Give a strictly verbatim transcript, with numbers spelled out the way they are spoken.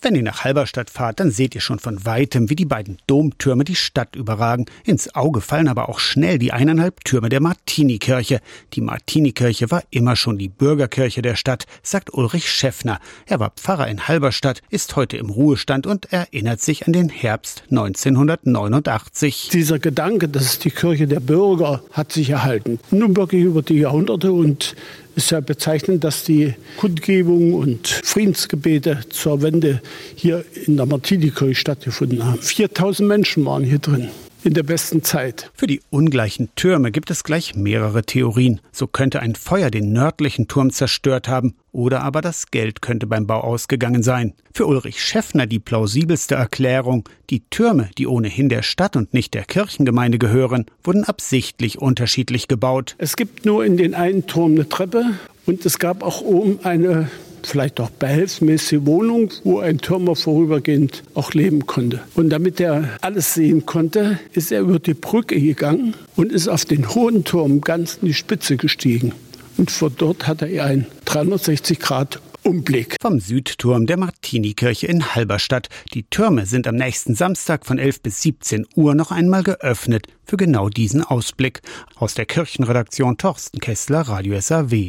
Wenn ihr nach Halberstadt fahrt, dann seht ihr schon von Weitem, wie die beiden Domtürme die Stadt überragen. Ins Auge fallen aber auch schnell die eineinhalb Türme der Martinikirche. Die Martinikirche war immer schon die Bürgerkirche der Stadt, sagt Ulrich Schäffner. Er war Pfarrer in Halberstadt, ist heute im Ruhestand und erinnert sich an den Herbst neunzehnhundertneunundachtzig. Dieser Gedanke, dass es die Kirche der Bürger hat sich erhalten. Nun wirklich über die Jahrhunderte, und es ist ja bezeichnend, dass die Kundgebung und Friedensgebete zur Wende hier in der Martinikirche stattgefunden haben. viertausend Menschen waren hier drin. In der besten Zeit. Für die ungleichen Türme gibt es gleich mehrere Theorien. So könnte ein Feuer den nördlichen Turm zerstört haben, oder aber das Geld könnte beim Bau ausgegangen sein. Für Ulrich Schäffner die plausibelste Erklärung: Die Türme, die ohnehin der Stadt und nicht der Kirchengemeinde gehören, wurden absichtlich unterschiedlich gebaut. Es gibt nur in den einen Turm eine Treppe, und es gab auch oben eine vielleicht auch behelfsmäßige Wohnung, wo ein Türmer vorübergehend auch leben konnte. Und damit er alles sehen konnte, ist er über die Brücke gegangen und ist auf den hohen Turm ganz in die Spitze gestiegen. Und von dort hatte er einen dreihundertsechzig Grad Umblick. Vom Südturm der Martinikirche in Halberstadt. Die Türme sind am nächsten Samstag von elf bis siebzehn Uhr noch einmal geöffnet für genau diesen Ausblick. Aus der Kirchenredaktion Thorsten Kessler, Radio S A W.